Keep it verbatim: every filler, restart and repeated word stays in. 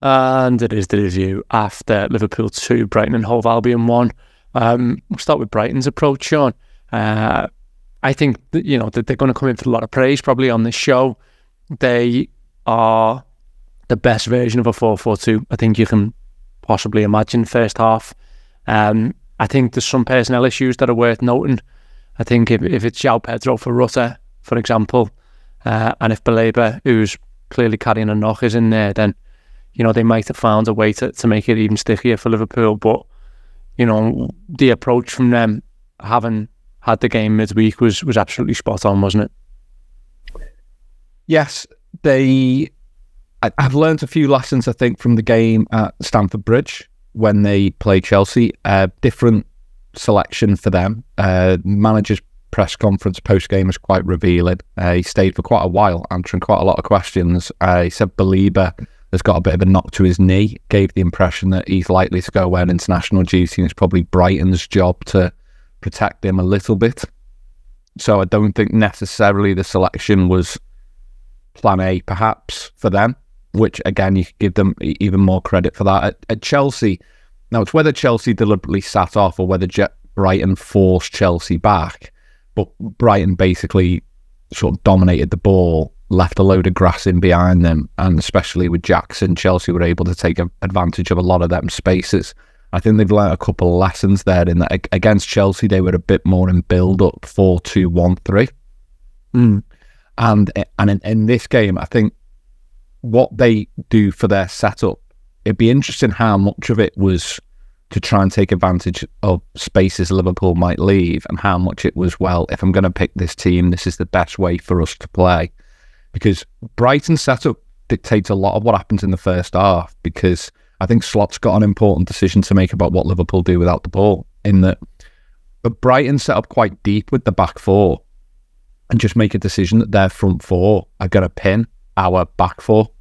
And it is the review after Liverpool two, Brighton and Hove Albion one. Um, we'll start with Brighton's approach, Sean. Uh, I think that, you know, that they're going to come in for a lot of praise probably on this show. They are the best version of a four four two I think you can possibly imagine first half. Um, I think there's some personnel issues that are worth noting. I think if, if it's João Pedro for Rutter, for example, uh, and if Baleba, who's clearly carrying a knock, is in there, then you know, they might have found a way to, to make it even stickier for Liverpool. But, you know, the approach from them, having had the game midweek, was, was absolutely spot on, wasn't it? Yes, they... I, I've learned a few lessons, I think, from the game at Stamford Bridge when they played Chelsea. Uh, different selection for them. Uh, manager's press conference post-game was quite revealing. Uh, he stayed for quite a while, answering quite a lot of questions. Uh, he said Baleba has got a bit of a knock to his knee, gave the impression that he's likely to go away on international duty, and it's probably Brighton's job to protect him a little bit. So I don't think necessarily the selection was plan A, perhaps, for them, which, again, you could give them even more credit for that. At, at Chelsea, now it's whether Chelsea deliberately sat off or whether Je- Brighton forced Chelsea back, but Brighton basically sort of dominated the ball, left a load of grass in behind them, and especially with Jackson, Chelsea were able to take advantage of a lot of them spaces. I think they've learnt a couple of lessons there in that against Chelsea, they were a bit more in build-up, four two one three. Mm. And, and in, in this game, I think what they do for their setup, it'd be interesting how much of it was to try and take advantage of spaces Liverpool might leave, and how much it was, well, if I'm going to pick this team, this is the best way for us to play. Because Brighton's setup dictates a lot of what happens in the first half, because I think Slot's got an important decision to make about what Liverpool do without the ball, in that but Brighton set up quite deep with the back four and just make a decision that their front four are going to pin our back four.